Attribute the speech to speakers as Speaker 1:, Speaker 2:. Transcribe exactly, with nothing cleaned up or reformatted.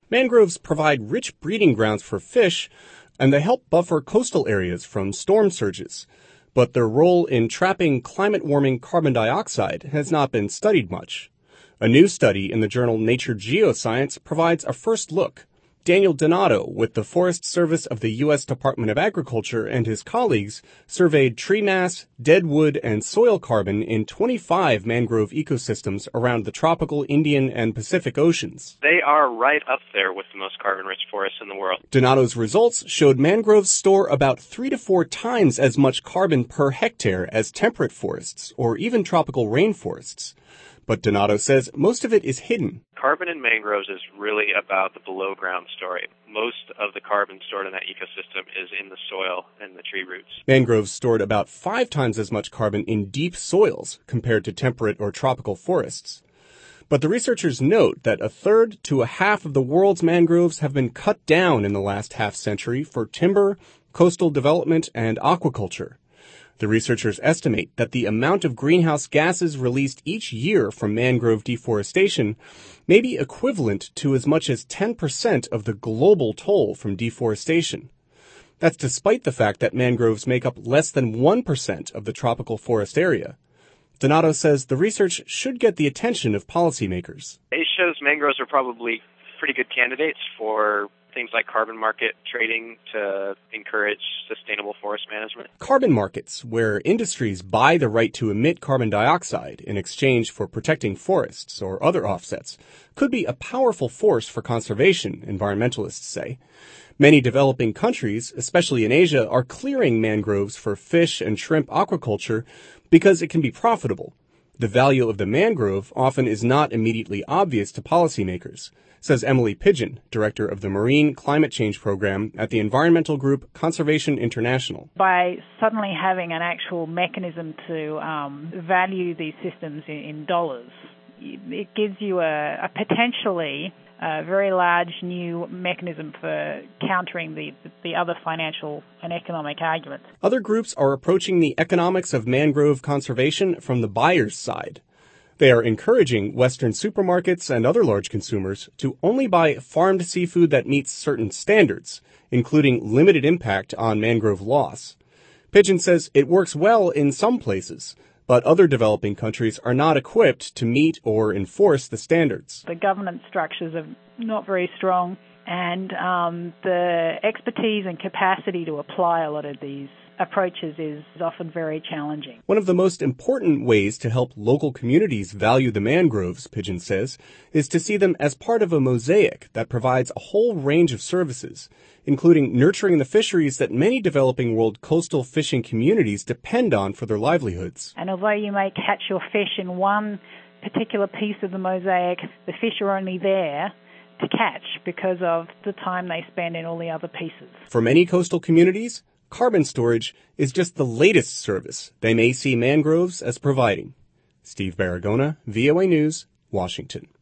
Speaker 1: Mangroves provide rich breeding grounds for fish, and they help buffer coastal areas from storm surges. But their role in trapping climate-warming carbon dioxide has not been studied much. A new study in the journal Nature Geoscience provides a first look. Daniel Donato with the Forest Service of the U S Department of Agriculture and his colleagues surveyed tree mass, dead wood, and soil carbon in twenty-five mangrove ecosystems around the tropical Indian and Pacific Oceans.
Speaker 2: They are right up there with the most carbon-rich forests in the world.
Speaker 1: Donato's results showed mangroves store about three to four times as much carbon per hectare as temperate forests or even tropical rainforests. But Donato says most of it is hidden.
Speaker 2: Carbon in mangroves is really about the below-ground story. Most of the carbon stored in that ecosystem is in the soil and the tree roots.
Speaker 1: Mangroves stored about five times as much carbon in deep soils compared to temperate or tropical forests. But the researchers note that a third to a half of the world's mangroves have been cut down in the last half century for timber, coastal development, and aquaculture. The researchers estimate that the amount of greenhouse gases released each year from mangrove deforestation may be equivalent to as much as ten percent of the global toll from deforestation. That's despite the fact that mangroves make up less than one percent of the tropical forest area. Donato says the research should get the attention of policymakers.
Speaker 2: It shows mangroves are probably pretty good candidates for things like carbon market trading to encourage sustainable forest management.
Speaker 1: Carbon markets, where industries buy the right to emit carbon dioxide in exchange for protecting forests or other offsets, could be a powerful force for conservation, environmentalists say. Many developing countries, especially in Asia, are clearing mangroves for fish and shrimp aquaculture because it can be profitable. The value of the mangrove often is not immediately obvious to policymakers, says Emily Pigeon, director of the Marine Climate Change Program at the environmental group Conservation International.
Speaker 3: By suddenly having an actual mechanism to um, value these systems in, in dollars, it gives you a, a potentially a very large new mechanism for countering the, the other financial and economic arguments.
Speaker 1: Other groups are approaching the economics of mangrove conservation from the buyer's side. They are encouraging Western supermarkets and other large consumers to only buy farmed seafood that meets certain standards, including limited impact on mangrove loss. Pigeon says it works well in some places, but other developing countries are not equipped to meet or enforce the standards.
Speaker 3: The governance structures are not very strong, and um, the expertise and capacity to apply a lot of these approaches is often very challenging.
Speaker 1: One of the most important ways to help local communities value the mangroves, Pigeon says, is to see them as part of a mosaic that provides a whole range of services, including nurturing the fisheries that many developing world coastal fishing communities depend on for their livelihoods.
Speaker 3: And although you may catch your fish in one particular piece of the mosaic, the fish are only there to catch because of the time they spend in all the other pieces.
Speaker 1: For many coastal communities, carbon storage is just the latest service they may see mangroves as providing. Steve Baragona, V O A News, Washington.